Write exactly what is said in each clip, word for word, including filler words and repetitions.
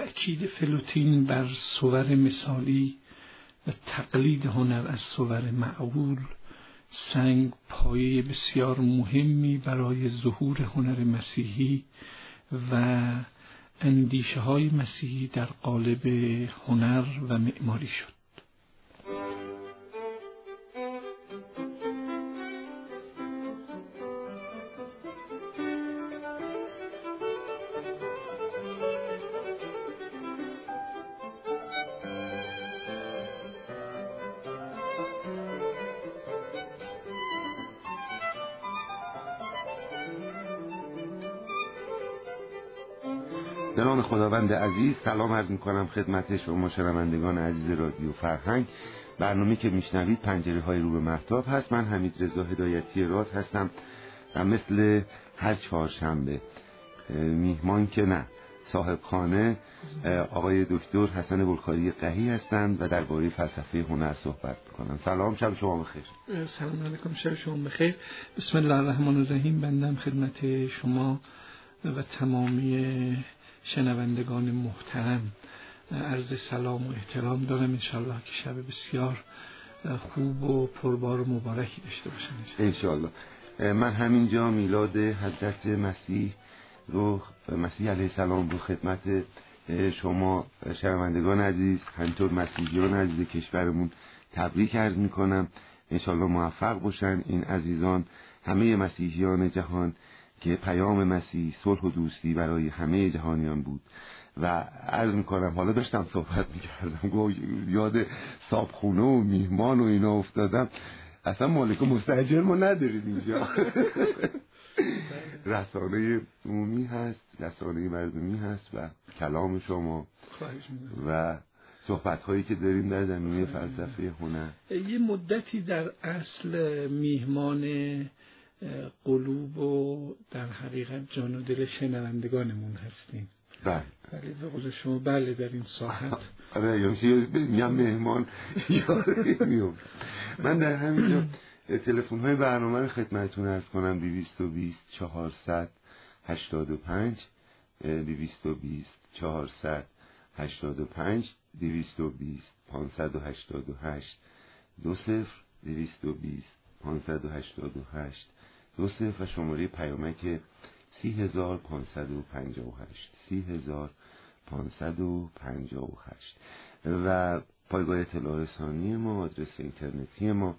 تأکید فلوتین بر صور مثالی و تقلید هنر از صور معقول سنگ پایه بسیار مهمی برای ظهور هنر مسیحی و اندیشه های مسیحی در قالب هنر و معماری شد. به نام خداوند عزیز سلام عرض می‌کنم خدمت شما شنوندگان عزیز رادیو فرهنگ. برنامه‌ای که میشنوید پنجره های رو به مهتاب هست. من حمید رضا هدایتی راز هستم و مثل هر چهارشنبه میهمان که نه صاحب خانه آقای دکتر حسن بلخاری قحی هستند و درباره فلسفه هنر صحبت می‌کنند. سلام، شب شما بخیر. سلام علیکم، شب شما بخیر. بسم الله الرحمن الرحیم. بندم خدمت شما و تمامی شنوندگان محترم عرض سلام و احترام دارم. انشالله که شب بسیار خوب و پربار و مبارکی داشته باشم انشالله. من همینجا میلاد حضرت مسیح رو مسیح علیه السلام رو خدمت شما شنوندگان عزیز همینطور مسیحیان عزیز کشورمون تبریک عرض میکنم. انشالله موفق باشن این عزیزان، همه مسیحیان جهان، که پیام مسیح صلح و دوستی برای همه جهانیان بود. و عرض میکنم حالا داشتم صحبت میکردم یاد صابخونه و میهمان و اینا افتادم. اصلا مالک مستاجر ما ندارید اینجا. رسانه عمومی هست، رسانه مردمی هست و کلام شما و صحبت هایی که داریم در زمینه فلسفه هنر. یه مدتی در اصل میهمان قلوب و در حقیقت جان و دل شنوندگانمون هستیم. بله بله به قول شما بله در این ساحت. آره یا مهمان یا میام. من در همینجا تلفن های برنامه رو خدمتتون عرض کنم: دویست و بیست چهارصد هشتاد و پنج دویست و بیست چهارصد هشتاد و پنج دویست و بیست پانصد و هشتاد و هشت دو صفر دویست و بیست پانصد و هشتاد و هشت دو صفر و شماره پیامک سی هزار پانصد و پنجاه و هشت سی هزار پانصد و پنجاه و هشت و پایگاه اطلاع رسانی ما، آدرس اینترنتی ما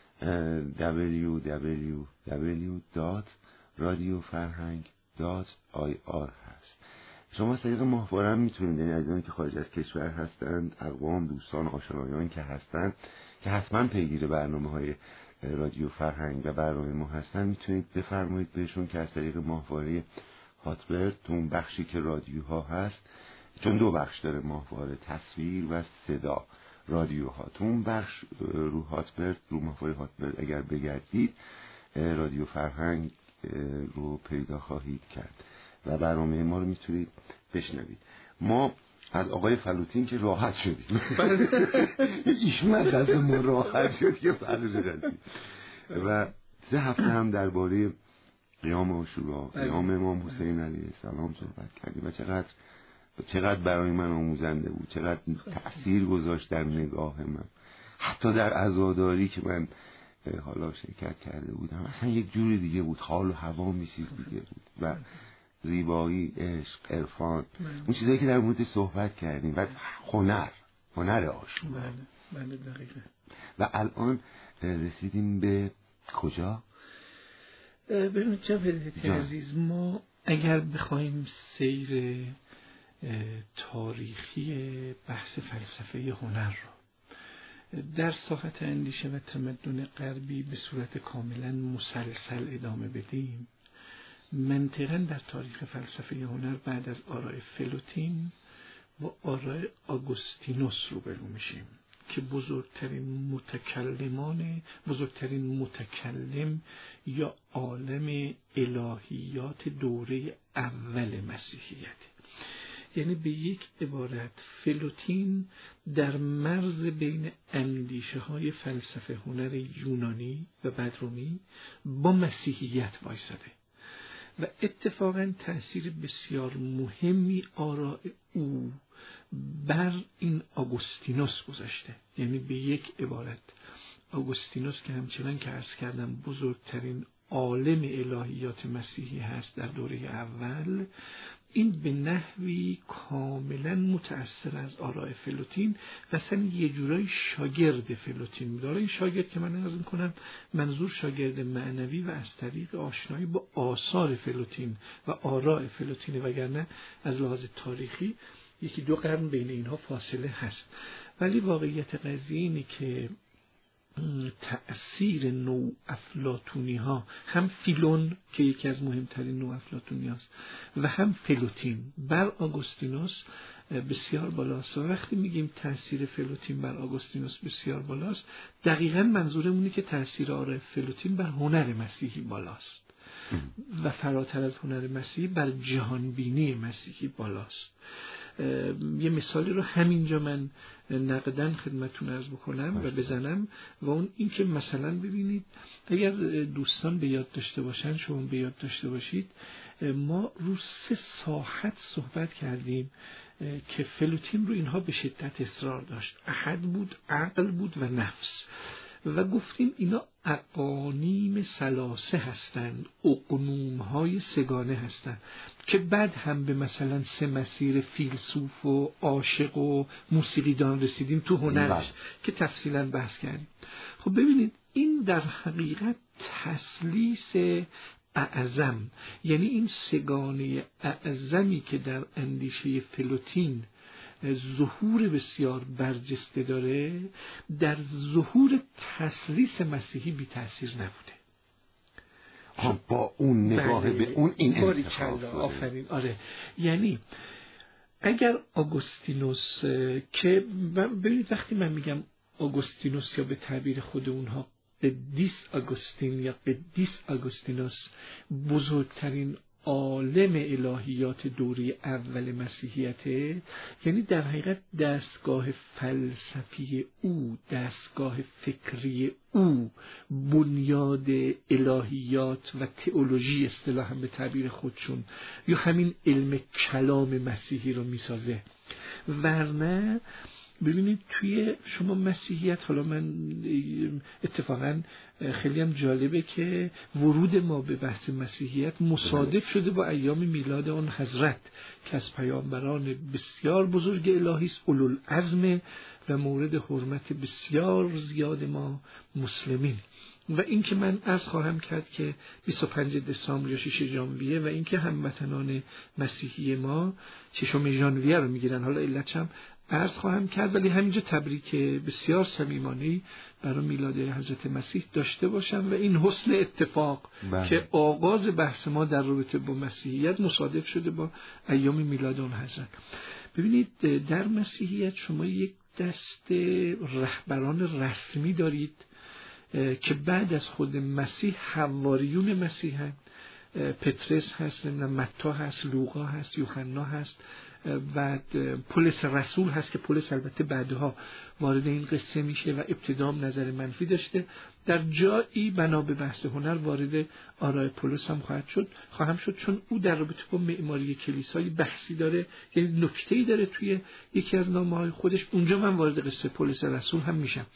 دبلیو دبلیو دبلیو دات رادیو فرهنگ دات آی آر هست. شما از طریق ماهواره هم میتونید، یعنی عزیزانی که خارج از کشور هستند، اقوام، دوستان، آشنایان که هستند که حتما پیگیر برنامه های رادیو فرهنگ و برنامه ما هستن، میتونید بفرمایید بهشون که از طریق ماهواره هاتبرد تو اون بخشی که رادیوها هست، چون دو بخش داره ماهواره، تصویر و صدا رادیوها، تو اون بخش رو هاتبرد رو ماهواره هاتبرد اگر بگردید رادیو فرهنگ رو پیدا خواهید کرد و برنامه ما رو میتونید بشنوید. ما از آقای فلوتین که راحت شدیم، ایشون از دست ما راحت شد که فلوتین و سه هفته هم درباره قیام عاشورا، قیام امام حسین علیه السلام صحبت کردیم و چقدر چقدر برای من آموزنده بود، چقدر تأثیر گذاشت در نگاه من، حتی در عزاداری که من حالا شرکت کرده بودم اصلا یک جوری دیگه بود، حال و هوا می‌چیز دیگه بود و زیبایی، عشق، عرفان، اون چیزایی که در مورد صحبت کردیم و هنر، هنر عاشورا. بله بله دقیقاً. و الان رسیدیم به کجا؟ ببینید جناب عزیز، ما اگر بخوایم سیر تاریخی بحث فلسفه هنر رو در ساحت اندیشه و تمدن غربی به صورت کاملا مسلسل ادامه بدیم، منطقاً در تاریخ فلسفه هنر بعد از آراء فلوتین و آراء آگوستینوس روبرو میشیم که بزرگترین متکلمان بزرگترین متکلم یا عالم الهیات دوره اول مسیحیت. یعنی به یک عبارت فلوتین در مرز بین اندیشه های فلسفه هنر یونانی و بعد رومی با مسیحیت وایساده و اتفاقا تأثیر بسیار مهمی آراء او بر این آگوستینوس گذاشته. یعنی به یک عبارت آگوستینوس که همچنان که عرض کردم بزرگترین عالم الهیات مسیحی هست در دوره اول، این به نحوی کاملا متأثر از آراء فلوتین و اصلا یه جورای شاگرد فلوتین داره. این شاگرد که من عرض می‌کنم منظور شاگرد معنوی و از طریق آشنایی با آثار فلوتین و آراء فلوتین، وگرنه از لحاظ تاریخی یکی دو قرن بین اینها فاصله هست. ولی واقعیت قضیه اینه که تأثیر نو افلاطونی ها، هم فیلون که یکی از مهمترین نو افلاطونی هاست و هم فلوتین بر آگوستینوس بسیار بالاست. و وقتی میگیم تأثیر فلوتین بر آگوستینوس بسیار بالاست، دقیقاً منظورمونه که تأثیر آراء فلوتین بر هنر مسیحی بالاست و فراتر از هنر مسیحی بر جهانبینی مسیحی بالاست. یه مثالی رو همینجا من نقداً خدمتتون عرض بکنم و بزنم و اون این که مثلا ببینید اگر دوستان به یاد داشته باشن، شما به یاد داشته باشید، ما رو سه ساحت صحبت کردیم که فلوتین رو اینها به شدت اصرار داشت. احد بود، عقل بود و نفس، و گفتیم اینا اقانیم ثلاثه هستند، اقنوم های سگانه هستند که بعد هم به مثلا سه مسیر فیلسوف و عاشق و موسیقیدان رسیدیم تو هنرش که تفصیلا بحث کردیم. خب ببینید این در حقیقت تثلیث اعظم، یعنی این سگانه اعظمی که در اندیشه فلوتین ظهور بسیار برجسته داره، در ظهور تثلیث مسیحی بی تأثیر نبوده. خب با اون نگاه به اون این انتخاب آفرین. آره، یعنی اگر آگوستینوس که ببینید وقتی من میگم آگوستینوس یا به تعبیر خود اونها قدیس آگوستین یا قدیس آگوستینوس بزرگترین عالم الهیات دوره اول مسیحیته، یعنی در حقیقت دستگاه فلسفی او، دستگاه فکری او بنیاد الهیات و تئولوژی اصطلاحاً به تعبیر خودشون یا همین علم کلام مسیحی رو میسازه. ورنه ببینید توی شما مسیحیت، حالا من اتفاقا خیلی هم جالبه که ورود ما به بحث مسیحیت مصادف شده با ایام میلاد آن حضرت که از پیامبران بسیار بزرگ الهی است، اولوالعزم و مورد حرمت بسیار زیاد ما مسلمین. و این که من عرض خواهم کرد که بیست و پنجم دسامبر یا ششم ژانویه و این که هموطنان مسیحی ما ششم ژانویه رو میگیرن، حالا علتش هم عرض خواهم کرد، ولی همینجا تبریک بسیار صمیمانه‌ای برای میلاد حضرت مسیح داشته باشم و این حسن اتفاق بله. که آغاز بحث ما در رابطه با مسیحیت مصادف شده با ایام میلاد اون حضرت. ببینید در مسیحیت شما یک دست رهبران رسمی دارید که بعد از خود مسیح حواریون مسیح هست. پترس هست، متی هست، لوقا هست، یوحنا هست، بعد پولس رسول هست که پولس البته بعدها وارد این قصه میشه و ابتدام نظر منفی داشته. در جایی بنا به بحث هنر وارد آراء پولس هم خواهد شد خواهم شد چون او در رابطه با معماری کلیسای بحثی داره، یعنی نکته‌ای داره توی یکی از نامه‌های خودش. اونجا من وارد قصه پولس رسول هم میشم.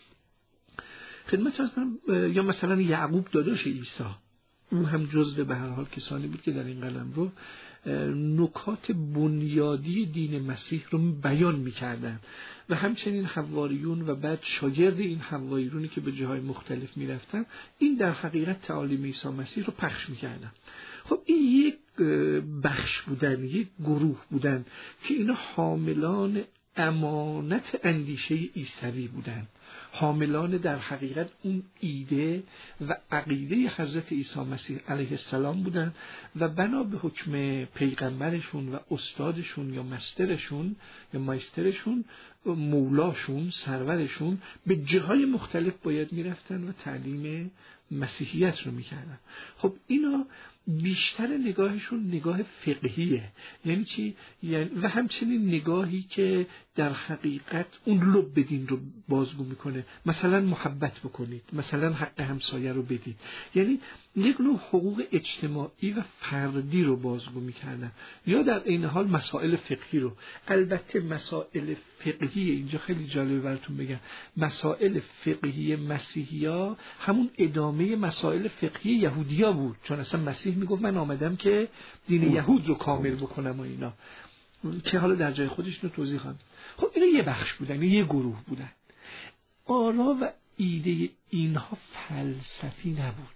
خدمت از من یا مثلا یعقوب داداش عیسی، اون هم جزو به هر حال کسانی بود که در این قلم رو نکات بنیادی دین مسیح رو بیان می‌کردن و همچنین حواریون و بعد شاگرد این حواریونی که به جاهای مختلف می‌رفتن این در حقیقت تعالیم عیسی مسیح رو پخش می‌کردن. خب این یک بخش بودن، یک گروه بودن که اینا حاملان امانت اندیشه عیسوی بودن، حاملان در حقیقت اون ایده و عقیده حضرت عیسی مسیح علیه السلام بودن و بنا به حکم پیغمبرشون و استادشون یا مسترشون یا مایسترشون، مولاشون، سرورشون، به جاهای مختلف باید میرفتن و تعلیم مسیحیت رو میکردن. خب اینا بیشتر نگاهشون نگاه فقهیه، یعنی چی؟ یعنی و همچنین نگاهی که در حقیقت اون لب دین رو بازگو میکنه. میکنه. مثلا محبت بکنید، مثلا حق همسایه رو بدید. یعنی یک نوع حقوق اجتماعی و فردی رو بازگو میکردن، یا در این حال مسائل فقهی رو. البته مسائل فقهی اینجا خیلی جالبه براتون بگم، مسائل فقهی مسیحیا همون ادامه مسائل فقهی یهودیا بود، چون اصلا مسیح میگفت من آمدم که دین یهود رو کامل بکنم و اینا، که حالا در جای خودش رو توضیح خواهم. خب اینا یه بخش بودن، یه گروه بودن. آرا و ایده اینها فلسفی نبود،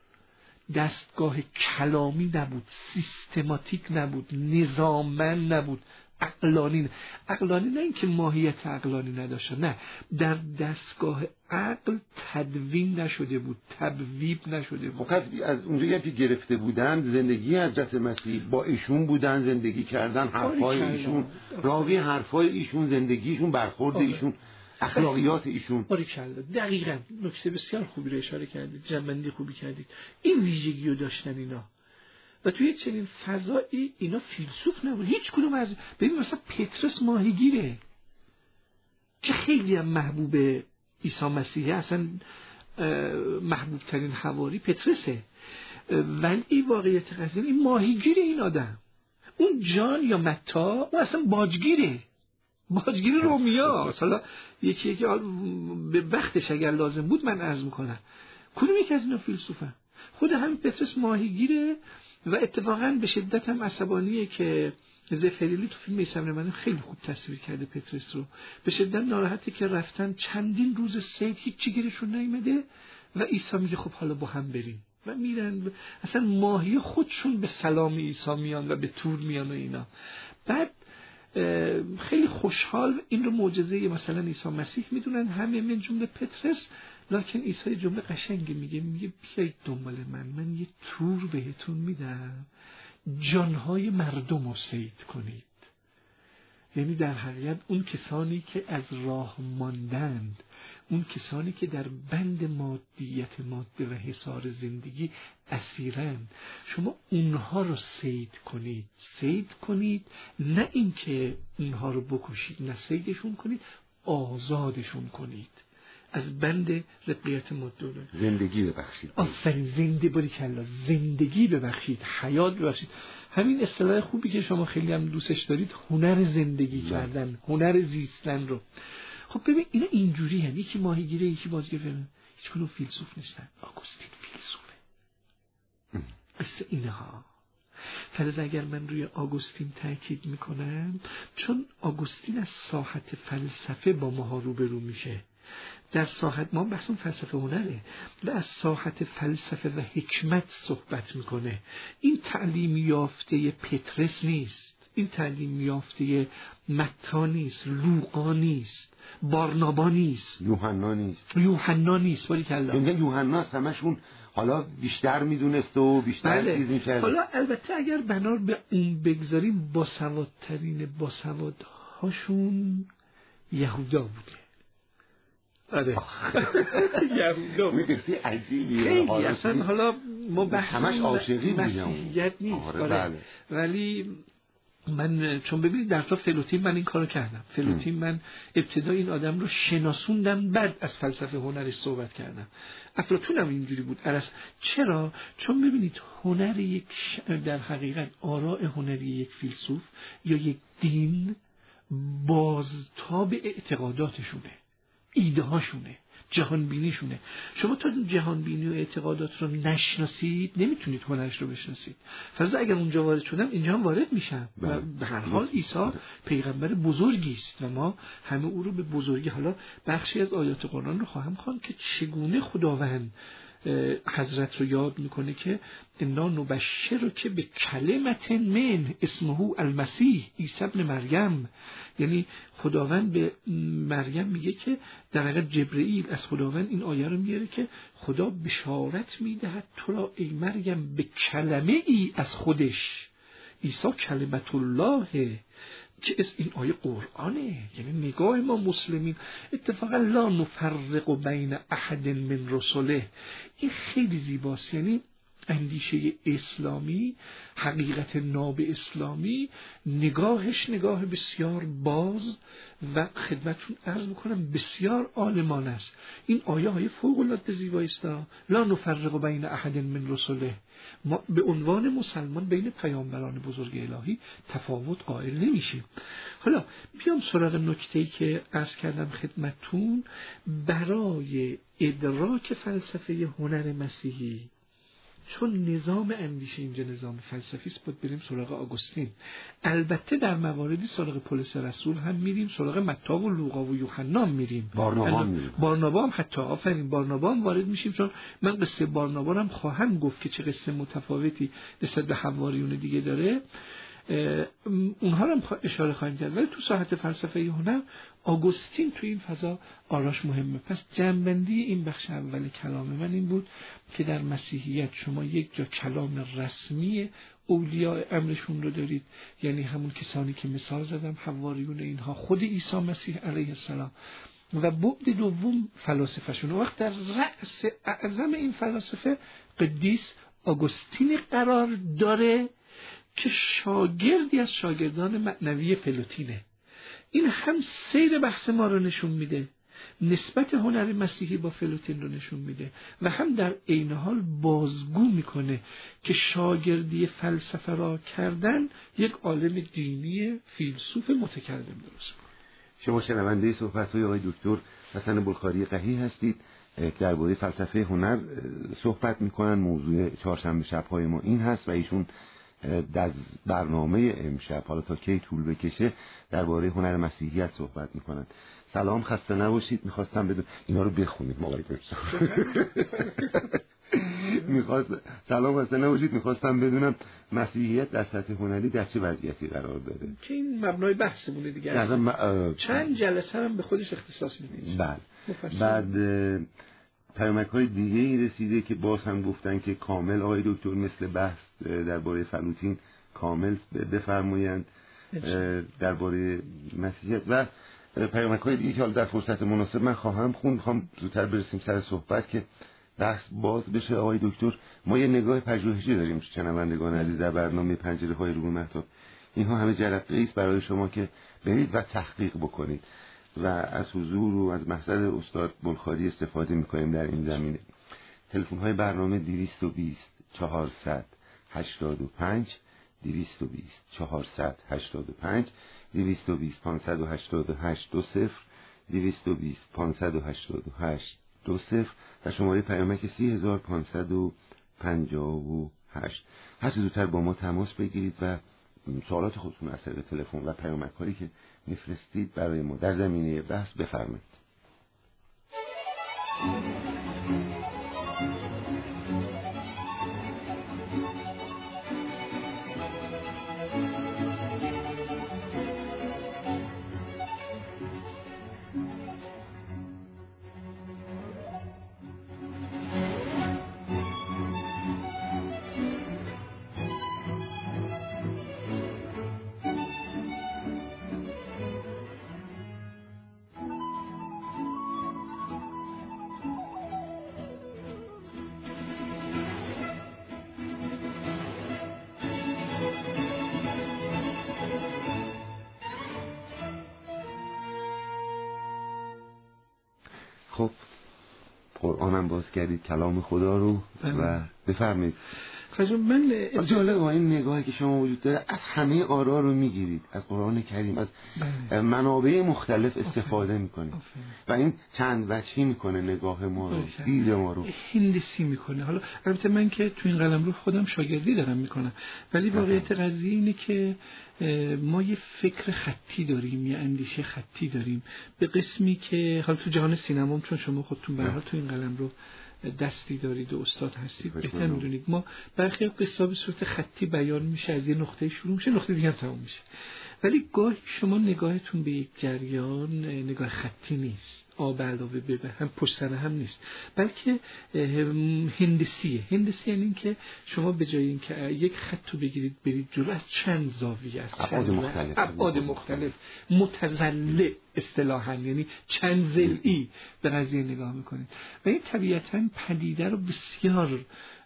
دستگاه کلامی نبود، سیستماتیک نبود، نظاممند نبود، عقلانی. عقلانی نه اینکه ماهیت عقلانی نداشته، نه، در دستگاه عقل تدوین نشده بود، تبویب نشده بود. فقط از اونجایی که گرفته بودن زندگی حضرت مسیح با ایشون بودن، زندگی کردن، حرفای ایشون، راوی حرفای ایشون، زندگیشون، برخورد ایشون، اخلاقیات ایشون. باریکلا، دقیقاً نکته بسیار خوبی رو اشاره کردید، جنبندی خوبی کردید. این ویژگی رو داشتن اینا، و توی چنین فضایی اینا فیلسوف نبود هیچ کدوم. از ببین مثلا پترس ماهیگیره که خیلی هم محبوب عیسی مسیحه، اصلا محبوب ترین حواری پترسه، ولی واقعیت قضیه این ماهیگیره. این آدم، اون جان یا متا، اون اصلا باجگیره، باجگیر رومیا. حالا یکی یکی به وقتش اگر لازم بود من عرض میکنم کدوم یکی از اینا فیلسوفن. خود همین پترس ماهیگیره، و اتفاقا به شدت هم عصبانیه که زفریلی تو فیلم میثم من خیلی خوب تصویر کرده پترس رو. به شدت ناراحته که رفتن چندین روز صید هیچی گیرشون نیامده و عیسی میگه خب حالا با هم بریم، و میرن. اصلا ماهی خودشون به سلام عیسی میان و به تور میان و اینا. بعد خیلی خوشحال این رو معجزه مثلا عیسی مسیح میدونن همه، من جمله پترس. لکن عیسی جمله قشنگی میگه، میگه بیایید دنبال من، من یه تور بهتون میدم، جانهای مردم رو صید کنید. یعنی در حقیقت اون کسانی که از راه ماندند، اون کسانی که در بند مادیت ماده و حصار زندگی اسیرند، شما اونها رو صید کنید. صید کنید، نه اینکه اونها رو بکشید، نه صیدشون کنید، آزادشون کنید از بند رقیت ماده. زندگی ببخشید. آفرین، زنده باریکلا، زندگی ببخشید، حیات ببخشید. همین اصطلاح خوبی که شما خیلی هم دوستش دارید، هنر زندگی کردن، هنر زیستن رو. خب ببین اینا اینجوری هم، یکی ماهیگیره، یکی بازیگر، هیچ کدوم فیلسوف نیستن. آگوستین فیلسوفه. مثل اینها. فرض اگر من روی آگوستین تاکید میکنم، چون آگوستین از ساحت فلسفه با ما روبرو میشه. در ساحت ما بحثون فلسفه هنره و از ساحت فلسفه و حکمت صحبت میکنه. این تعلیم یافته پترس نیست، این تعلیم یافته متی نیست، لوقا نیست، بارنابا نیست، یوحنا نیست، یوحنا نیست. باریکلا. یعنی یوحنا همشون حالا بیشتر میدونست و بیشتر بله. چیز میکرد. حالا البته اگر بنار به اون بگذاریم، باسوادترین باسوادهاشون یهودا بوده. آره یهودا میگفتی عجیبیه خیلی اصلا. حالا ما بحث همش عاشقی مسیحیت نیست. آره آره. بله. ولی من چون ببینید در تا فلوتین من این کارو کردم. فلوتین من ابتدا این آدم رو شناسوندم، بعد از فلسفه هنرش صحبت کردم. افلاطون هم اینجوری بود. ارسطو. چرا؟ چون ببینید هنر یک در حقیقت آراء هنری یک فیلسوف یا یک دین بازتاب اعتقاداتشونه، ایده هاشونه، جهان بینیشونه. شما تا جهان بینی و اعتقادات رو نشناسید نمیتونید هنرش رو بشناسید. فرض اگر اونجا وارد شدم اینجا هم وارد میشم. و به هر حال عیسی پیغمبر بزرگی است و ما همه او رو به بزرگی. حالا بخشی از آیات قرآن رو خواهم خواند که چگونه خداوند حضرت رو یاد میکنه که انا نبشر که به کلمت من اسمه المسیح عیسی ابن مریم. یعنی خداوند به مریم میگه که در حقیقت جبرئیل از خداوند این آیه رو میاره که خدا بشارت میدهد تو را ای مریم به کلمه ای از خودش. عیسی کلمت الله که از این آیه قرآنه. یعنی نگاه ما مسلمین اتفاقا لا نفرق بین احد من رسله، این خیلی زیباست. یعنی اندیشه اسلامی، حقیقت ناب اسلامی، نگاهش نگاه بسیار باز و خدمتتون عرض میکنم بسیار عالمانه است. این آیه های فوق العاده زیبایی است. لا نفرق بین احد من رسله، ما به عنوان مسلمان بین پیامبران بزرگ الهی تفاوت قائل نمیشیم. حالا بیام سراغ نکته‌ای که عرض کردم خدمتتون. برای ادراک فلسفه هنر مسیحی، چون نظام اندیشه اینجا نظام فلسفی است، باید بریم سراغ آگوستین. البته در مواردی سراغ پولس رسول هم میریم، سراغ متی و لوقا و یوحنا میریم، بارنابا میریم، بارنابا هم حتی آفرین بارنابا هم وارد میشیم، چون من قصه بارنابا هم خواهم گفت که چه قصه متفاوتی نسبت به حواریون دیگه داره، اونها رو هم اشاره خواهیم کرد. ولی تو ساحت فلسفه هنر آگوستین تو این فضا آراش مهمه. پس جنبندی این بخش اول کلام من این بود که در مسیحیت شما یک جا کلام رسمی اولیاء امرشون رو دارید، یعنی همون کسانی که مثال زدم، حواریون اینها، خود عیسی مسیح علیه السلام، و بعد دوم فلاسفه‌شون. وقت در رأس اعظم این فلاسفه قدیس آگوستین قرار داره که شاگردی از شاگردان معنوی فلوتینه. این هم سیر بحث ما رو نشون میده، نسبت هنر مسیحی با فلوتین رو نشون میده، و هم در عین حال بازگو میکنه که شاگردی فلسفه را کردن یک عالم دینی فیلسوف متکلم درست. شما شنونده صحبت‌های آقای دکتر حسن بلخاری قحی هستید که درباره فلسفه هنر صحبت میکنن. موضوع چهارشنبه شب‌های ما این هست و ایشون در برنامه امشب، حالا تا کی طول بکشه، درباره هنر مسیحیت صحبت میکنن. سلام، خسته نباشید. میخواستم بدون اینا رو بخونید موقعی میخواست سلام خسته نباشید. میخواستم بدونم مسیحیت در سطح هنری در چه وضعیتی قرار داره، که این مبنای بحثمونه دیگه. م... چند جلسه هم به خودش اختصاص میدید. بله. بعد پیامک های دیگه ای رسیده که باز هم گفتن که کامل آقای دکتر مثل بحث درباره فلوتین کامل بفرمایند درباره مسیحیت، و پیامک های دیگه که حالا در فرصت مناسب من خواهم خوند. میخوام زودتر برسیم سر صحبت که بحث باز بشه. آقای دکتر، ما یه نگاه پژوهشی داریم شنوندگان عزیز در برنامه پنجره های روح مهتاب. اینها همه جرقه‌ای است برای شما که برید و تحقیق بکنید و از حضور و از محضر استاد بلخاری استفاده میکنیم در این زمینه. تلفن های برنامه دویست و بیست چهارصد هشتاد و پنج دویست و بیست چهارصد هشتاد و پنج دویست و بیست پانصد و هشتاد و هشت دو صفر دویست و بیست پانصد و هشتاد و هشت دو صفر و شماره پیامک سی هزار پانصد و پنجاه و هشت. هر چه زودتر با ما تماس بگیرید و سوالات خودتون از طریق تلفن و پیامک هایی که میفرستید برای ما در زمینه بحث بفرمایید. خب قرآنم باز کردید، کلام خدا رو، و بفرمایید. خب من جالب این نگاهی که شما وجود داره، از همه آرا رو میگیرید، از قرآن کریم، از بله. منابع مختلف استفاده میکنید و این چند وجهی میکنه نگاه ما رو، دید ما رو هندسی میکنه. حالا البته من که تو این قلم رو خودم شاگردی دارم میکنم، ولی واقعیت قضیه اینه که ما یه فکر خطی داریم، یه اندیشه خطی داریم به قسمی که حالا تو جهان سینما، چون شما خودتون به هر حال تو این قلم رو دستی دارید و استاد هستید، بهتر میدونید، ما برخی قصه به صورت خطی بیان میشه، از یه نقطه شروع میشه، نقطه دیگه هم تموم میشه. ولی گاهی شما نگاهتون به یک جریان نگاه خطی نیست، آب علاوه به هم پشت سر هم نیست، بلکه هندسیه. هندسی یعنی این که شما به جای اینکه یک خط رو بگیرید برید جلو، از چند زاویه، از ابعاد مختلف ابعاد مختلف متزلع اصطلاحاً، یعنی چند ضلعی به قضیه نگاه میکنید و این طبیعتاً پدیده رو بسیار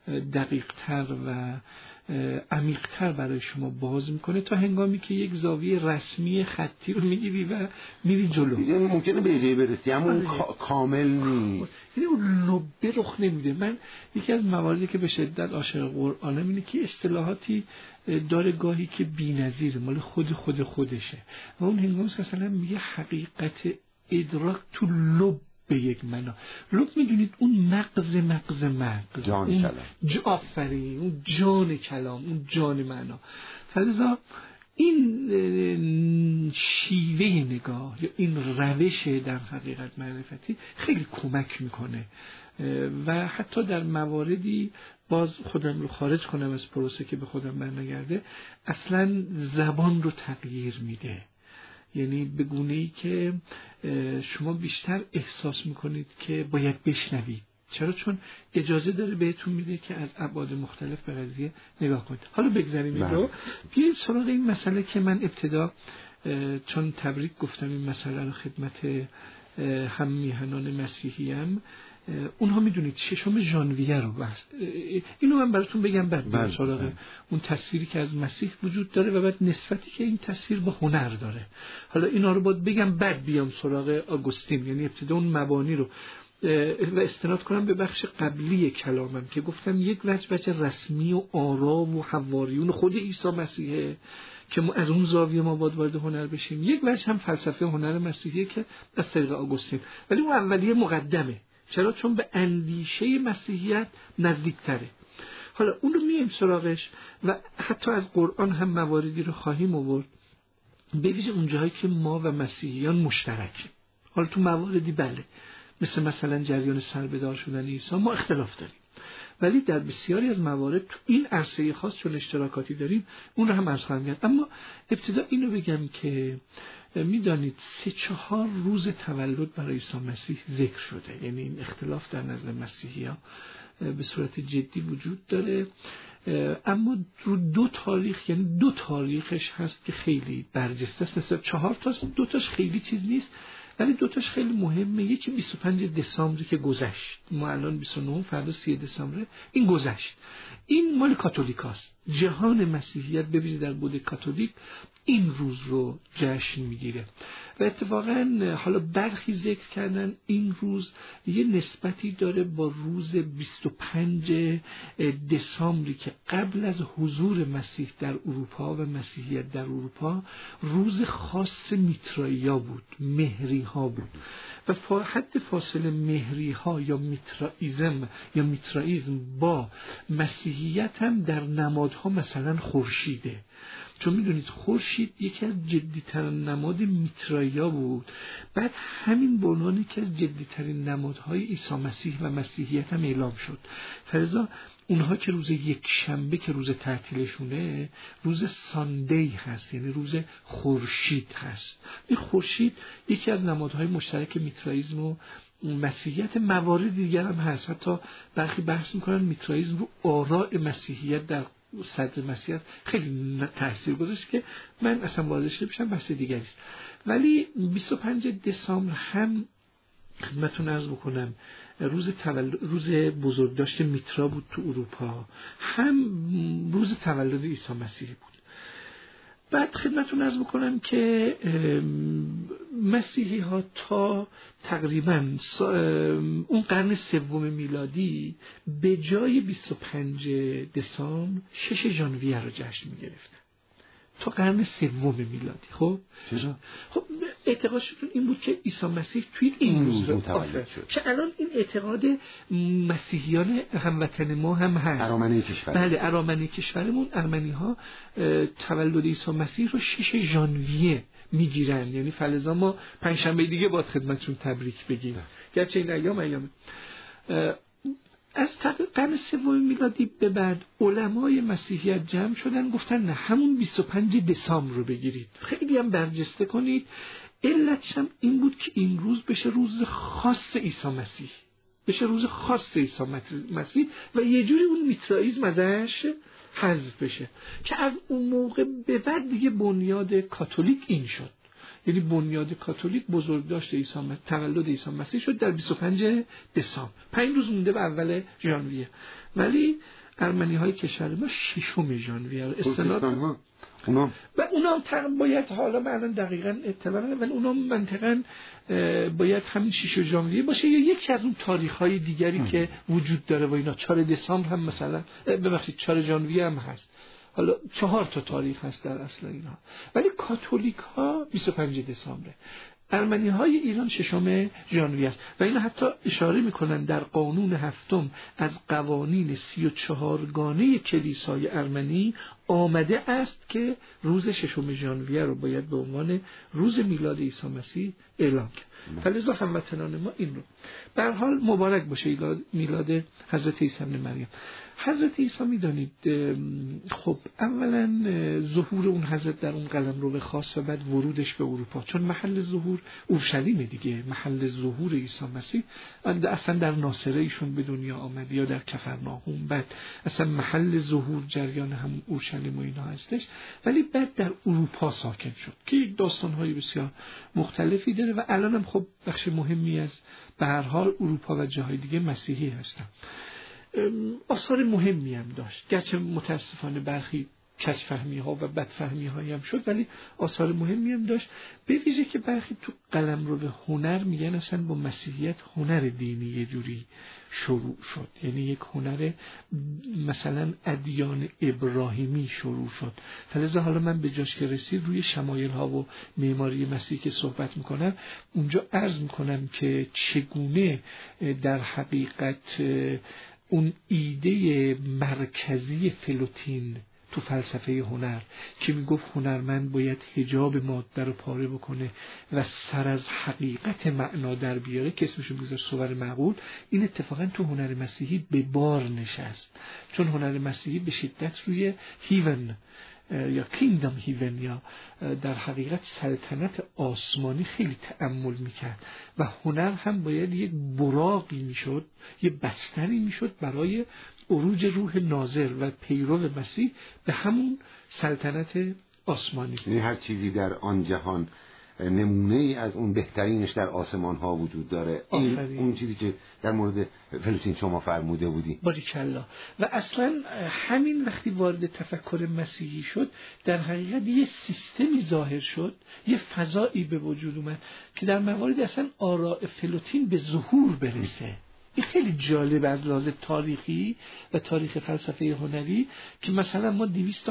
دقیق‌تر و عمیق‌تر برای شما باز میکنه تا هنگامی که یک زاویه رسمی خطی رو میگیری و میری جلو. یعنی ممکنه به جایی برسی اما اون کامل نیست، یعنی اون لبه رخ نمیده. من یکی از مواردی که به شدت عاشق قرآنم اینه که اصطلاحاتی داره گاهی که بی‌نظیره، مال خود خود خودشه و اون هنگامی که مثلا میگه حقیقت ادراک تو لب به یک معنا. لب میدونید اون مغز مغز مغز جان اون کلام، آفرین، اون جان کلام، اون جان معنا. فلذا این شیوه نگاه یا این روش در حقیقت معرفتی خیلی کمک میکنه و حتی در مواردی باز خودم رو خارج کنم از پروسه که به خودم برنگرده، اصلا زبان رو تغییر میده. یعنی به گونه‌ای که شما بیشتر احساس میکنید که باید بشنوید. چرا؟ چون اجازه داره بهتون میده که از ابعاد مختلف به قضیه نگاه کنید. حالا بگذاریم این رو، بیاییم سراغ این مسئله که من ابتدا چون تبریک گفتم این مسئله رو خدمت هم میهنان مسیحیم، اونها میدونید ششم ژانویه رو بحث، اینو من براتون بگم بعد بریم سراغ اون تصویری که از مسیح وجود داره و بعد نسبتی که این تصویر با هنر داره. حالا اینا رو باید بگم بعد بیام سراغ آگوستین، یعنی ابتدا اون مبانی رو و استناد کنم به بخش قبلی کلامم که گفتم یک وجه وجه رسمی و آرام و حواریون خود عیسی مسیحه که ما از اون زاویه ما باید وارد هنر بشیم، یک وجه هم فلسفه هنر مسیحیه که از طریق آگوستین، ولی اون اولیه مقدمه. چرا؟ چون به اندیشه مسیحیت نزدیکتره. حالا اون رو میایم سراغش و حتی از قرآن هم مواردی رو خواهیم آورد، به ویژه اون جاهایی که ما و مسیحیان مشترکیم. حالا تو مواردی بله، مثل مثلا جریان سربدار شدن عیسی ما اختلاف داریم، ولی در بسیاری از موارد تو این عرصه خاص چون اشتراکاتی داریم اون رو هم عرض خواهم کرد. اما ابتدا اینو بگم که میدانید سه چهار روز تولد برای عیسی مسیح ذکر شده، یعنی این اختلاف در نزد مسیحی ها به صورت جدی وجود داره، اما رو دو تاریخ، یعنی دو تاریخش هست که خیلی برجسته است. مثلا چهار تاست، دو تاش خیلی چیز نیست ولی دو تاش خیلی مهمه. یکی بیست و پنج دسامبر که گذشت، ما الان بیست و نه، فردا سی دسامبر، این گذشت، این مال کاتولیکاست. جهان مسیحیت ببینید در بود کاتولیک این روز رو جشن میگیره و اتفاقا حالا برخی ذکر کردن این روز یه نسبتی داره با روز بیست و پنج دسامبری که قبل از حضور مسیح در اروپا و مسیحیت در اروپا روز خاص میترائیا بود، مهری ها بود و حد فاصله مهری ها یا میترائیزم یا میترائیزم با مسیحیت هم در نمادها مثلا خورشیده، چون میدونید خورشید یکی از جدیترین نماد میترائیا بود. بعد همین به عنوان یکی از جدیترین نمادهای عیسی مسیح و مسیحیت هم اعلام شد. فلذا اونها که روز یک شنبه که روز تعطیلشونه روز ساندی هست، یعنی روز خورشید هست. این خورشید یکی از نمادهای مشترک میترائیسم و مسیحیت. موارد دیگر هم هست، حتی برخی بحث میکنن میترائیسم رو آراء مسیحیت در صدر مسیحیت خیلی تاثیر گذاشت که من اصلا واردش نمیشم، بحث دیگری است. ولی بیست و پنج دسامبر هم خدمتتون عرض بکنم روز تولد، روز بزرگداشت میترا بود تو اروپا، هم روز تولد عیسی مسیح بود. بعد خدمتتون عرض بکنم که مسیحی ها تا تقریبا اون قرن سوم میلادی به جای بیست و پنج دسامبر شش ژانویه رو جشن می گرفتن تا قرن سوم میلادی. خب چرا؟ خب اعتقادشون این بود که عیسی مسیح توی این روز متولد شد، که الان این اعتقاد مسیحیان هموطن ما هم هست. ارامنه کشور، بله ارامنه کشورمون، ارمنی ها تولد عیسی مسیح رو شش ژانویه میگیرن، یعنی فلزا ما پنجشنبه دیگه باید خدمتشون تبریک بگیم، گرچه این ایام ایام از قرن سوم میلادی به بعد علمای مسیحیت جمع شدن، گفتن نه همون بیست و پنج دسامبر رو بگیرید، خیلی هم برجسته کنید. علتش هم این بود که این روز بشه روز خاص عیسی مسیح، بشه روز خاص عیسی مسیح و یه جوری اون میترائیسم ازش حذف بشه، که از اون موقع به بعد دیگه بنیاد کاتولیک این شد. یعنی بنیاد کاتولیک بزرگداشت عیسی مسیح، تولد عیسی مسیح شد در بیست و پنجم دسامبر. پنج روز مونده به اول ژانویه. ولی ارمنی های کشور ما ششم ژانویه رو استناد اونا و اونا هم باید، حالا من دقیقاً اطلاع ندارم، ولی اونا منطقاً باید همین شش ژانویه باشه یا یکی از اون تاریخ‌های دیگری ام. که وجود داره و اینا. چهارم دسامبر هم مثلا، ببخشید چهارم ژانویه هم هست. حالا چهار تا تاریخ هست در اصل اینا. ولی کاتولیک ها بیست و پنجم دسامبره. ارمنی های ایران ششم ژانویه است و اینا حتی اشاره میکنن در قانون هفتم از قوانین سی و چهار گانه کلیسای ارمنی آمده است که روز ششم ژانویه رو باید به عنوان روز میلاد عیسی مسیح اعلام کرد. فلذا هموطنان ما این رو به هر حال مبارک باشه میلاد حضرت عیسی ابن مریم. حضرت عیسی میدانید خب اولا ظهور اون حضرت در اون قلمرو خاص و بعد ورودش به اروپا، چون محل ظهور اورشلیم دیگه، محل ظهور عیسی مسیح اصلا در ناصره ایشون به دنیا آمد یا در کفرناهم، بعد اصلا محل ظهور جریان هم اورشلیم و اینا هستش، ولی بعد در اروپا ساکن شد که یک داستان‌های بسیار مختلفی داره و الان هم خب بخش مهمی از به هر حال اروپا و جاهای دیگه مسیحی هستن. آثار مهمی هم داشت، گرچه متاسفانه برخی کج‌فهمی ها و بدفهمی هایی هم شد، ولی آثار مهمی هم داشت. به ویژه که برخی تو قلمرو هنر میگن اصلا با مسیحیت هنر دینی یه جوری شروع شد، یعنی یک هنر مثلا ادیان ابراهیمی شروع شد. فلذا حالا من به جاش که رسید روی شمایل ها و معماری مسیحی که صحبت میکنم اونجا عرض میکنم که چگونه در حقیقت اون ایده مرکزی فلوتین تو فلسفه هنر که میگفت هنرمند باید حجاب ماده رو پاره بکنه و سر از حقیقت معنا در بیاره که اسمشو بگذار صور معقول، این اتفاقا تو هنر مسیحی به بار نشست، چون هنر مسیحی به شدت روی هیون یا کینگدم هیون یا در حقیقت سلطنت آسمانی خیلی تأمل میکرد و هنر هم باید یک براقی میشد، یه بستری میشد برای عروج روح ناظر و پیرو مسیح به همون سلطنت آسمانی. یعنی هر چیزی در آن جهان نمونه ای از اون بهترینش در آسمان ها وجود داره. این اون چیزی که در مورد فلسطین شما فرموده بودی. باریکلا. و اصلا همین وقتی وارد تفکر مسیحی شد در حقیقت یه سیستمی ظاهر شد، یه فضایی به وجود اومد که در موارد اصلا آراء فلسطین به ظهور برسه. این خیلی جالب از لحاظ تاریخی و تاریخ فلسفه هنری که مثلا ما دویست و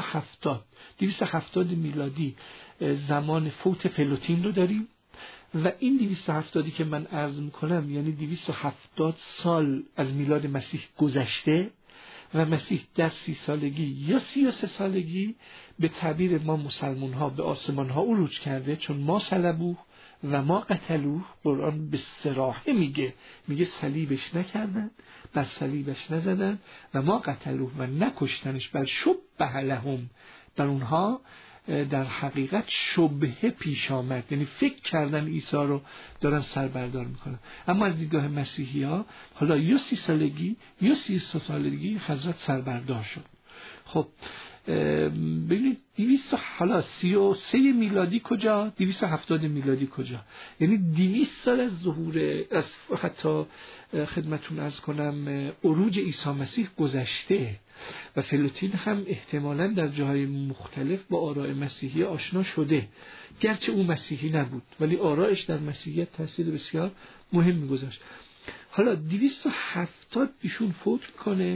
هفتاد میلادی زمان فوت فلوتین رو داریم و این دویست و هفتاد که من عرض میکنم یعنی دویست و هفتاد سال از میلاد مسیح گذشته و مسیح در سی سالگی یا سی و سه سالگی به تعبیر ما مسلمان ها به آسمان ها عروج کرده، چون ما صلبوه و ما قتلوه. قرآن به صراحه میگه میگه صلیبش نکردن، بر صلیبش نزدن و ما قتلوه و نکشتنش، بل شبه لهم، بر اونها در حقیقت شبهه پیش آمد، یعنی فکر کردن عیسی رو دارن سربردار میکنن. اما از دیدگاه مسیحی ها حالا یا سی سالگی یا سی سالگی حضرت سربردار شد. خب ببینید دویست حالا سی و سه میلادی کجا، دویست و هفتاد میلادی کجا، یعنی دویست سال از ظهور، از حتی خدمتون عرض کنم عروج عیسی مسیح گذشته و فلوتین هم احتمالاً در جاهای مختلف با آراء مسیحی آشنا شده، گرچه او مسیحی نبود ولی آرائش در مسیحیت تاثیر بسیار مهمی گذاشت. حالا دویست و هفتاد ایشون فوت میکنه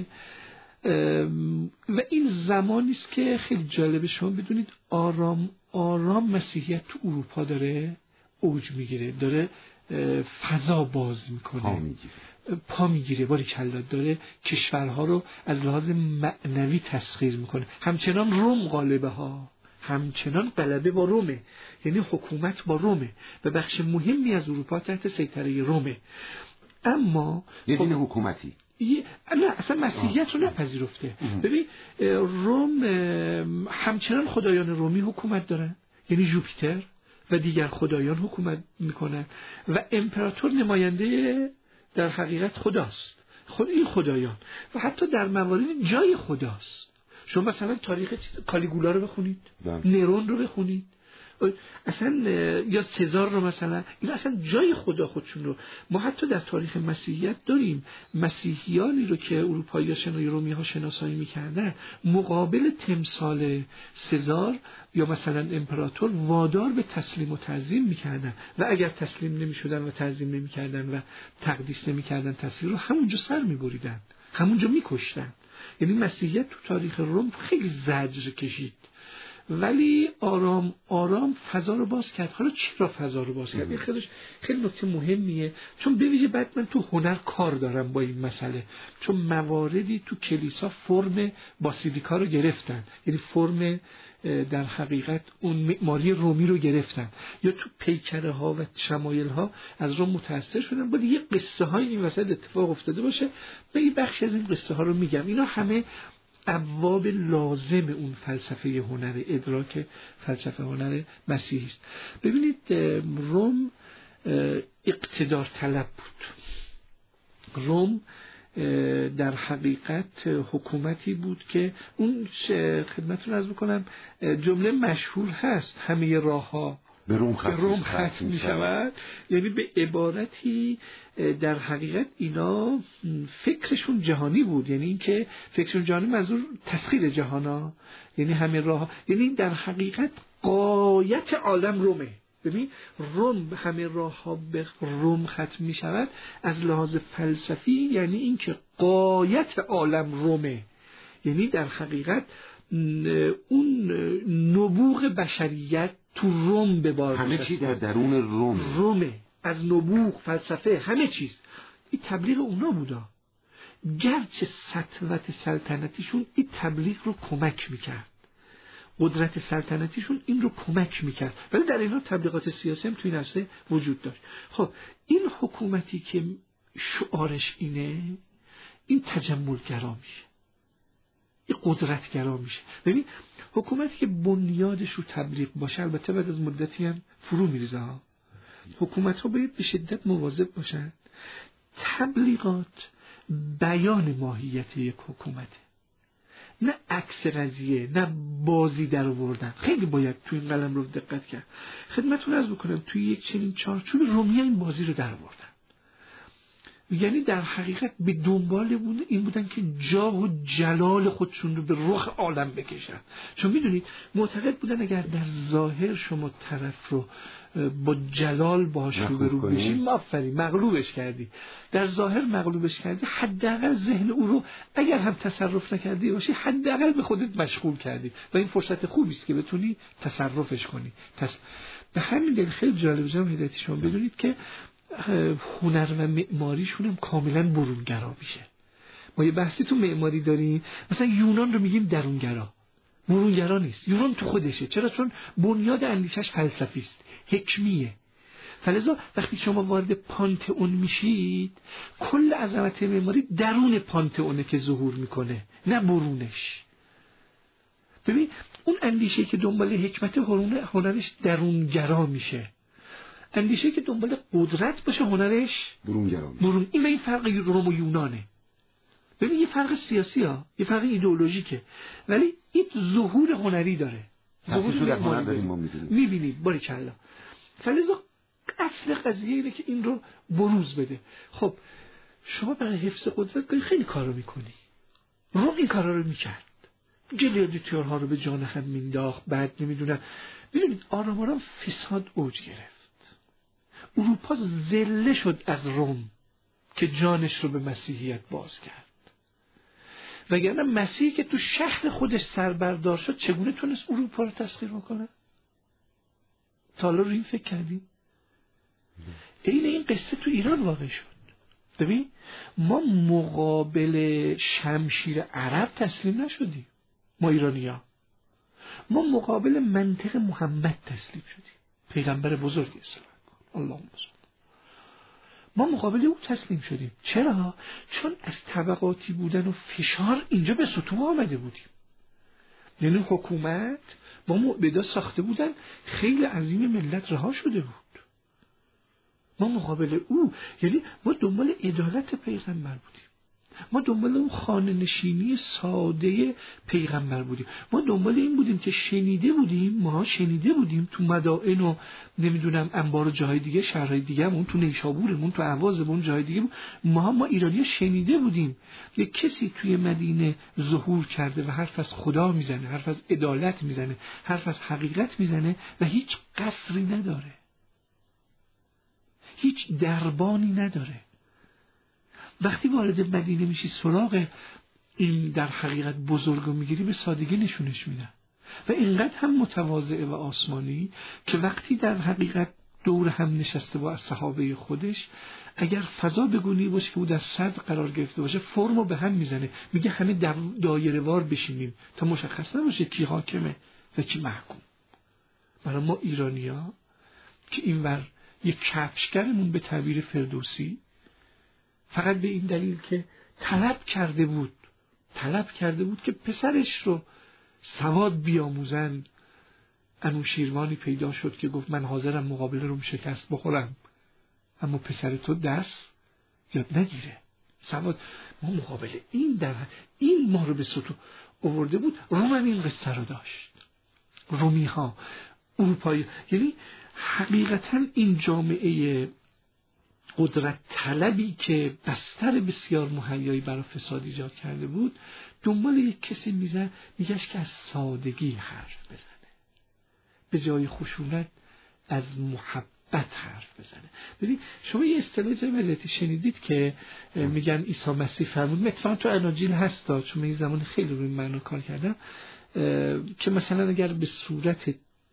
و این زمانی است که خیلی جالبه شما بدونید آرام آرام مسیحیت تو اروپا داره اوج میگیره، داره فضا باز میکنه، پا میگیره پا میگیره باریکلا، داره کشورها رو از لحاظ معنوی تسخیر میکنه. همچنان روم غالبه ها، همچنان غلبه با رومه، یعنی حکومت با رومه و بخش مهمی از اروپا تحت سیطره رومه. اما یه دین حکومتی نه اصلا مسیحیت رو نپذیرفته. ببین روم همچنان خدایان رومی حکومت دارن، یعنی جوپیتر و دیگر خدایان حکومت میکنن و امپراتور نماینده در حقیقت خداست، خود این خدایان و حتی در موارد جای خداست. شما مثلا تاریخ کالیگولا رو بخونید، نرون رو بخونید، اصلا یا سزار رو مثلا، این اصلا جای خدا خودشون رو. ما حتی در تاریخ مسیحیت داریم مسیحیانی رو که اروپایی ها شنای رومی ها شناسایی میکردن مقابل تمثال سزار یا مثلا امپراتور وادار به تسلیم و تعظیم میکردن و اگر تسلیم نمیشدن و تعظیم نمیکردن و تقدیس نمیکردن تصویر رو همونجا سر میبریدن، همونجا میکشتن. یعنی مسیحیت تو تاریخ روم خیلی زجر کشید ولی آرام آرام فضا رو باز کرد. حالا چرا فضا رو باز کرد؟ این خیلی خیلی نکته مهمیه، چون ببینید بعد من تو هنر کار دارم با این مسئله، چون مواردی تو کلیسا فرم باسیلیکا رو گرفتن، یعنی فرم در حقیقت اون معماری رومی رو گرفتن، یا تو پیکره ها و شمایل ها از روم متاثر شدن. باید یه قصه های این وسط اتفاق افتاده باشه، من یه بخش از این قصه ها رو میگم. اینا همه ابواب لازم اون فلسفه هنر، ادراک فلسفه هنر مسیحی است. ببینید روم اقتدار طلب بود. روم در حقیقت حکومتی بود که اون خدمتتون عرض بکنم جمله مشهور هست، همه راه ها به روم ختم, روم ختم می شود. یعنی به عبارتی در حقیقت اینا فکرشون جهانی بود، یعنی این که فکرشون جهانی منظور تسخیر جهانا، یعنی همه راه، یعنی در حقیقت غایت عالم رومه. ببین روم همه راه ها به روم ختم می شود از لحاظ فلسفی، یعنی این که غایت عالم رومه، یعنی در حقیقت اون نبوغ بشریت تو روم به بار همه چی در درون روم رومه، از نبوغ فلسفه همه چیز. این تبلیغ اونا بودا، گرچه سطوت سلطنتیشون این تبلیغ رو کمک میکرد، قدرت سلطنتیشون این رو کمک میکرد، ولی در اینا تبلیغات سیاسی هم توی این عرصه وجود داشت. خب این حکومتی که شعارش اینه، این تجمل گرا میشه، این قدرت گرا میشه. ببین حکومتی که بنیادش رو تبلیغ باشه البته بعد از مدتی هم فرو میریزه ها. حکومت ها باید به شدت مواظب باشن. تبلیغات بیان ماهیت یک حکومته، نه عکس قضیه، نه بازی در آوردن. خیلی باید توی این قلم رو دقت کرد. خدمتتون عرض بکنم توی یک چنین چارچوب رومیه این بازی رو در آوردن، یعنی در حقیقت به دنبال بوده این بودن که جاه و جلال خودشون رو به رخ عالم بکشن. چون میدونید معتقد بودن اگر در ظاهر شما طرف رو با جلال باهاش روبرو بشی، آفرین مغلوبش کردی، در ظاهر مغلوبش کردی، حداقل ذهن او رو اگر هم تصرف نکردی باشی حداقل به خودت مشغول کردی و این فرصت خوبی است که بتونی تصرفش کنی. تص... به همین دلیل خیلی جالب جناب هدایتی شما بدونید که هنر و معماریشون هم کاملا برونگرا میشه. ما یه بحثی تو معماری داریم، مثلا یونان رو میگیم درونگرا، برونگرا نیست. یونان تو خودشه. چرا؟ چون بنیاد اندیشش فلسفی است، حکمیه. فلذا وقتی شما وارد پانتئون میشید، کل عظمت معماری درون پانتئونه که ظهور میکنه، نه برونش. ببین اون اندیشه که دنبال حکمت هنرش درونگرا میشه، اندیشه که دنبال قدرت باشه هنرش برونگرا میشه. برون. این به این فرق روم و یونانه. ببین یه فرق سیاسی ها، یه فرق ایدئولوژیکه، ولی این ظهور هنری داره. ظهور هنر داریم ما می‌بینیم. می‌بینید باریکلا. فلذا اصل قضیه اینه که این رو بروز بده. خب شما برای حفظ قدرت خیلی کارو می‌کنی. روم این کارا رو می‌کرد. گلیادیتورها رو به جان خود مینداخت، بعد نمیدونم. ببینید آرام آرام فساد اوج گرفت. اروپا ذله شد از روم که جانش رو به مسیحیت باز کرد. وگرنه مسیحی که تو شهر خودش سربردار شد چگونه تونست اروپا رو تسخیر بکنه؟ تا حالا رو این فکر کردی؟ این این قصه تو ایران واقع شد. ببین ما مقابل شمشیر عرب تسلیم نشدیم، ما ایرانی ها. ما مقابل منطق محمد تسلیم شدیم، پیغمبر بزرگ اسلام. اللهم صل. ما مقابل او تسلیم شدیم. چرا؟ چون از طبقاتی بودن و فشار اینجا به سطوح آمده بودیم. یعنی حکومت با معبدا ساخته بودن، خیلی عظیم ملت رها شده بود. ما مقابل او، یعنی ما دنبال عدالت پیغمبر بودیم. ما دنبال اون خانه نشینی ساده پیغمبر بودیم. ما دنبال این بودیم که شنیده بودیم، ما شنیده بودیم تو مدائن و نمیدونم انبار و جاهای دیگه، شهرهای دیگه، اون تو نیشابورمون، تو اهوازمون، جاهای دیگه بود. ما ما ایرانی‌ها شنیده بودیم یک کسی توی مدینه ظهور کرده و حرف از خدا میزنه، حرف از عدالت میزنه، حرف از حقیقت میزنه و هیچ قصری نداره، هیچ دربانی نداره. وقتی وارد مدینه میشی سراغ این در حقیقت بزرگو میگیری، به سادگی نشونش میدن و اینقدر هم متواضع و آسمانی که وقتی در حقیقت دور هم نشسته با صحابه خودش، اگر فضا بگونی باشه که او در صدر قرار گرفته باشه، فرمو به هم میزنه، میگه همه دایره وار بشینیم تا مشخص نباشه کی حاکمه و کی محکوم. برای ما ایرانی‌ها که اینور یک کفشگرمون به تعبیر فردوسی فقط به این دلیل که طلب کرده بود طلب کرده بود که پسرش رو سواد بیاموزند، انوشیروانی پیدا شد که گفت من حاضرم مقابل روم شکست بخورم اما پسر تو درس یاد نگیره، سواد. ما مقابل این در این ما رو به سطو آورده بود. روم هم این قصه رو داشت، رومی ها، اروپایی. یعنی حقیقتا این جامعه قدرت طلبی که بستر بسیار مهیایی برای فساد ایجاد کرده بود، دنبال یک کسی میزن میگشت که از سادگی حرف بزنه، به جای خشونت از محبت حرف بزنه. ببین شما یه اصطلاح جملاتی شنیدید که میگن عیسی مسیح فرمود، اتفاقا تو اناجیل هستا، چون من این زمان خیلی روی معنا کار کردم، که مثلا اگر به صورت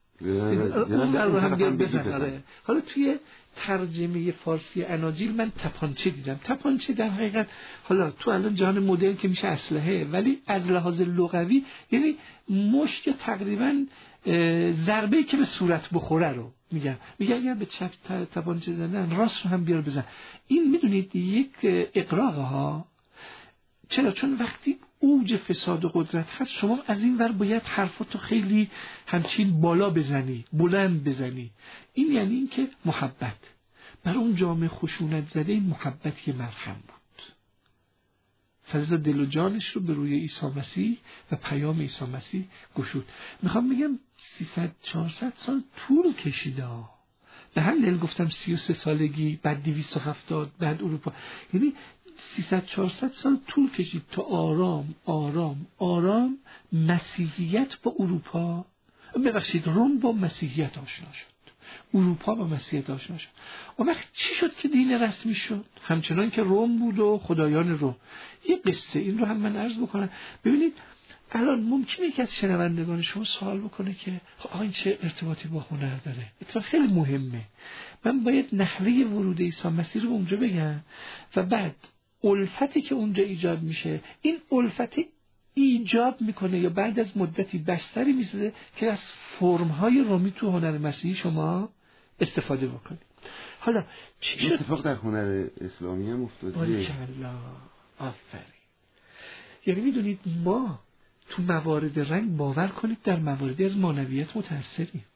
اون در رو هم بزنه. حالا توی ترجمه فارسی اناجیل من تپانچه دیدم. تپانچه در حقیقت حالا تو الان جهان مدرن که میشه اسلحه، ولی از لحاظ لغوی یعنی مشت تقریبا ضربه‌ای که به صورت بخوره رو میگن. میگن اگر به چپ تپانچه زدن راست رو هم بیار بزن. این میدونید یک اقراق ها. چرا؟ چون وقتی اوج فساد و قدرت هست، شما از این ور باید حرفاتو خیلی همچین بالا بزنی، بلند بزنی. این یعنی این که محبت بر اون جامعه خشونت زده، این محبت یه مرهم بود. فلذا دل و جانش رو به روی عیسی مسیح و پیام عیسی مسیح گشود. میخوام بگم سیصد چهارصد سال طول کشیده. به هم دل گفتم سی و سه سالگی، بعد دویست و هفتاد، بعد اروپا. یعنی سیصد چهارصد سال طول کشید تا آرام آرام آرام مسیحیت با اروپا، ببخشید روم با مسیحیت آشنا شد، اروپا با مسیحیت آشنا شد. اما وقت چی شد که دین رسمی شد؟ همچنان که روم بود و خدایان روم. یه قصه این رو هم من عرض بکنم. ببینید الان ممکنه که از شنوندگان شما سوال بکنه که آقا این چه ارتباطی با هنر داره؟ اتفاق خیلی مهمه. من باید نحوه ورود عیسی مسیح رو اونجا بگم و بعد الفتی که اونجا ایجاد میشه، این الفت ایجاب میکنه یا بعد از مدتی بستری میسازه که از فرم‌های رومی تو هنر مسیحی شما استفاده بکنید. حالا چی شد؟ اتفاق در هنر اسلامی هم افتاده. باریکلا، آفرین. یعنی میدونید ما تو موارد رنگ باور کنید در مواردی از معنویت متأثریم،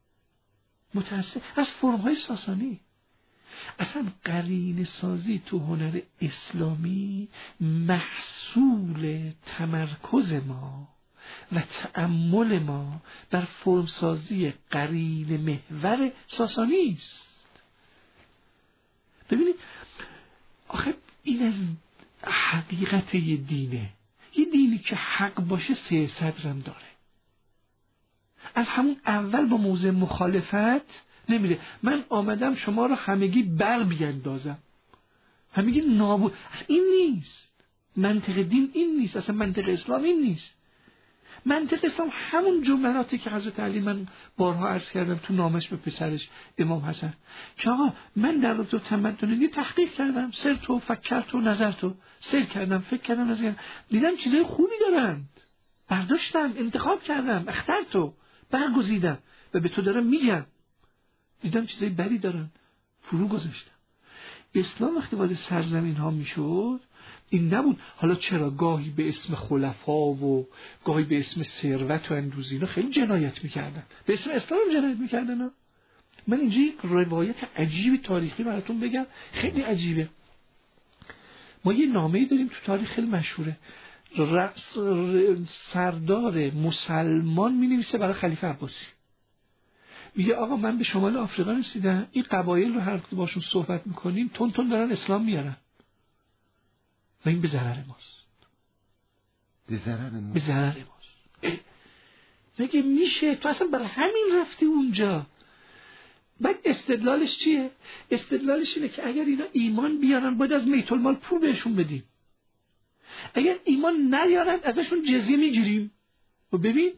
متأثر از فرم‌های ساسانی. اصلا قرینه سازی تو هنر اسلامی محصول تمرکز ما و تأمل ما بر فرم سازی قرینه محور ساسانی است. ببینید آخه این از حقیقت یه دینه، یه دینی که حق باشه سه صدرم داره. از همون اول با موضع مخالفت نمیره. من آمدم شما رو همگی بر بیندازم، همگی نابود. اصلا این نیست منطق دین، این نیست اصلا منطق اسلام، این نیست منطق اسلام. همون جملاتی که حضرت علی من بارها عرض کردم تو نامش به پسرش امام حسن که آقا من در رابطه تمدنی تحقیق کردم، سر تو فکر تو نظر تو سر کردم، فکر کردم، نظر کردم، دیدم چیزای خوبی دارند، برداشتم، انتخاب کردم، اختر تو برگزیدم و به تو دارم میگم. دیدم چیزای بدی دارن، فرو گذاشتم. اسلام وقتی وارد سرزمین ها میشد این نبود. حالا چرا گاهی به اسم خلفا و گاهی به اسم ثروت و اندوزی اینا خیلی جنایت میکردن، به اسم اسلام جنایت میکردن ها. من اینجا یک روایت عجیبی تاریخی براتون بگم، خیلی عجیبه. ما یه نامه‌ای داریم تو تاریخ خیلی مشهوره، رأس سردار مسلمان می نویسه برای خلیفه عباسی، میگه آقا من به شمال آفریقا رسیدم، این قبایل رو هر وقت باشون صحبت میکنیم تون تون دارن اسلام میارن و این به ضرر ماست. به ضرر ما به ضرر ماست. میگه میشه تو اصلا برای همین رفتی اونجا. بعد استدلالش چیه؟ استدلالش اینه که اگر اینا ایمان بیارن باید از بیت المال پول بهشون بدیم، اگر ایمان نیارن ازشون جزیه میگیریم. و ببین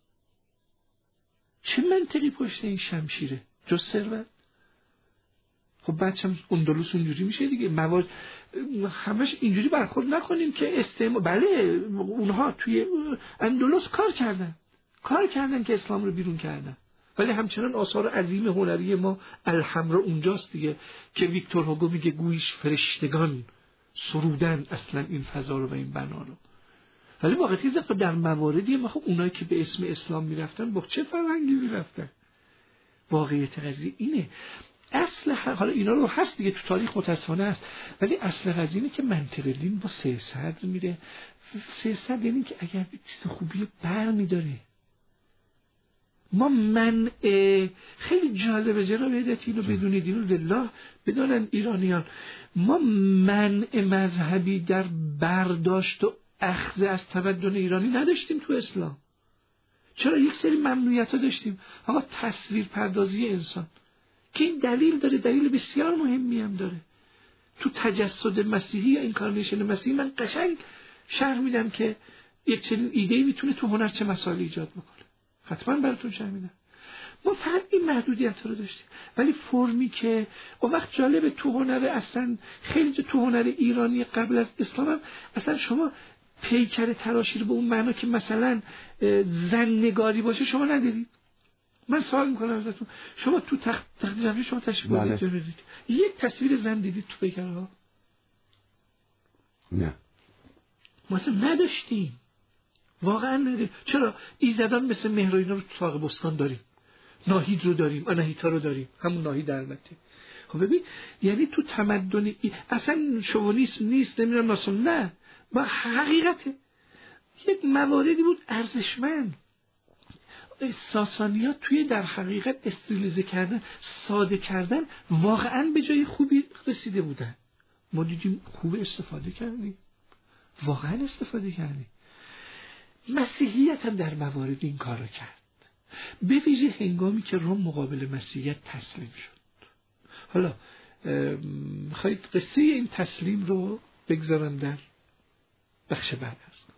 چه منطقی پشت این شمشیره جز ثروت؟ خب بعدش هم اندلس اونجوری میشه دیگه، مواد همش اینجوری برخورد نکنیم که استعمار. بله اونها توی اندلس کار کردن کار کردن که اسلام رو بیرون کردن، ولی همچنان آثار عظیم هنری ما الحمرا اونجاست دیگه که ویکتور هوگو میگه گویش فرشتگان سرودن اصلا این فضا رو و این بنا رو. ولی واقعیت که در مواردی ما خب اونایی که به اسم اسلام میرفتن با چه فرهنگی میرفتن؟ واقعیت قضیه اینه. اصل حالا اینا رو هست دیگه تو تاریخ متاسفانه هست، ولی اصل قضیه اینه که منطق دین با سه صدر میره. سه صدر یعنی که اگر چیز خوبی بر میداره. ما من خیلی جالبه جناب هدایتی رو بدونید، اینو لله بدونن ایرانیان، ما منع مذهبی در برداشت و اخذ از تمدن ایرانی نداشتیم تو اسلام. چرا یک سری ممنوعیت ها داشتیم؟ آقا تصویر پردازی انسان که این دلیل داره، دلیل بسیار مهمی هم داره. تو تجسد مسیحی یا اینکارنیشن مسیحی من قشنگ شرح میدم که یک چنین ایده‌ای میتونه تو هنر چه مسائلی ایجاد بکنه. حتما براتون شرح میدم. ما فقط این محدودیت رو داشتیم، ولی فرمی که اون وقت جالبه تو هنر اصلا خیلی تو هنر ایرانی قبل از اسلام هم اصلا شما پیکر تراشی رو به اون معنا که مثلا زن نگاری باشه شما ندارید. من سوال میکنم ازتون، شما تو تخت تخت جمشید شما تشریف بردید یک تصویر زن دیدید تو پیکرها؟ نه ما اصلا نداشتیم، واقعا نداریم. چرا؟ ایزدان مثل مهر و اینا رو تو ساق بستان داریم، ناهید رو داریم، آناهیتا رو داریم، همون ناهید البته. خب ببین یعنی تو تمدن ای... اصلا شوونیسم نیست نمیدونم ناسم، نه با حقیقته یک مواردی بود ارزشمند. ساسانی‌ها توی در حقیقت استیلیزه کردن، ساده کردن واقعا به جای خوبی رسیده بودن. ما دیدیم خوب استفاده کردیم، واقعا استفاده کردیم. مسیحیت هم در موارد این کار رو کرد، به ویژه هنگامی که روم مقابل مسیحیت تسلیم شد. حالا میخواید قصه این تسلیم رو بگذارم در بخش بعد است.